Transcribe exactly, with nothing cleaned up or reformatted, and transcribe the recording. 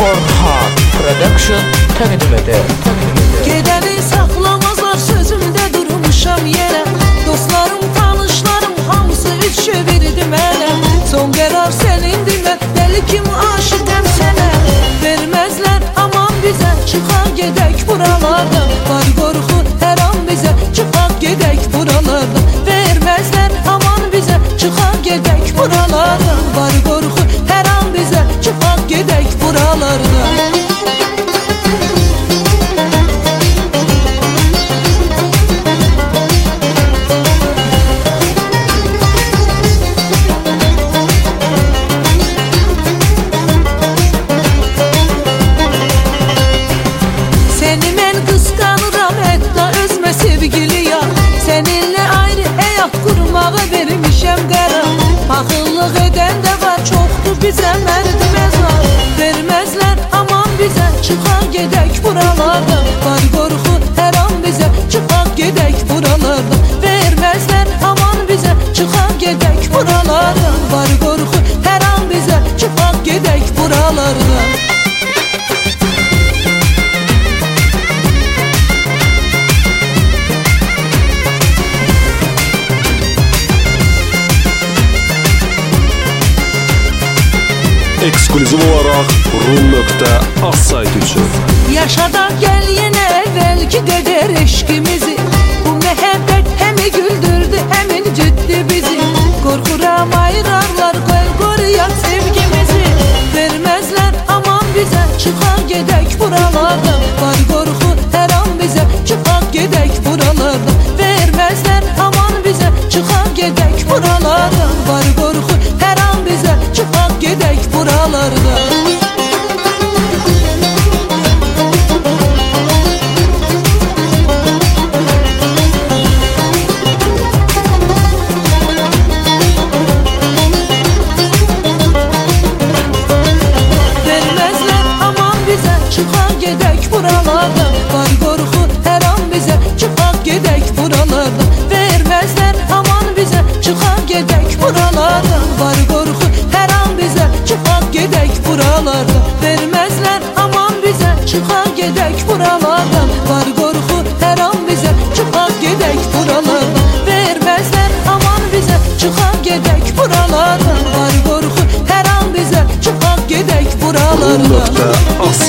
Orhan Production təqdim edir. Gedəni saxlamazlar, sözümdə durmuşam yerə. Dostlarım, tanışlarım hamısı üç çevirdi mənə. Son qərar sənindir, mən dəli kimi aşıqəm sənə. Verməzlər aman bizə, çıxaq gedək buralardan. Var qorxu hər an bizə, çıxaq gedək buralardan. Verməzlər aman bizə, çıxaq gedək buralardan. Var qorxu hər an bizə, çıxaq gedək buralardan. Paxıllıq edən də var, çoxdur bizə mərd məzar. Verməzlər aman bizə, çıxaq gedək buralardan. Var qorxu hər an bizə, çıxaq gedək buralardan. Verməzlər aman bizə, çıxaq gedək buralardan. Var qorxu hər an bizə, çıxaq gedək buralardan. Ekskluziv olaraq rum nöqtə az sayt üçün. Yaşadaq gəl yenə əvvəlki qədər eşqimizi. Bu məhəbbət həmi güldürdü, həmin ciddi bizi. Qorxuram ayrarlar, qoy qoruyaq sevgimizi. Verməzlər aman bizə, çıxaq gedək buralardan. Var qorxu hər an bizə, çıxaq gedək buralardan. Verməzlər aman bizə, çıxaq gedək buralardan. Var qorxu hər an bizə, çıxaq gedək buralardan. Verməzlər aman bizə, çıxaq gedək buralardan. Var qorxu hər an bizə, çıxaq gedək buralardan. Verməzlər aman bizə, çıxaq gedək buralardan. Var qorxu hər an bizə, çıxaq gedək buralardan. Verməzlər aman bizə, çıxaq gedək buralardan. Var qorxu hər an bizə, çıxaq gedək buralardan. Verməzlər aman bizə, çıxaq gedək buralardan. Var qorxu hər an bizə, çıxaq gedək buralardan. rum nöqtə az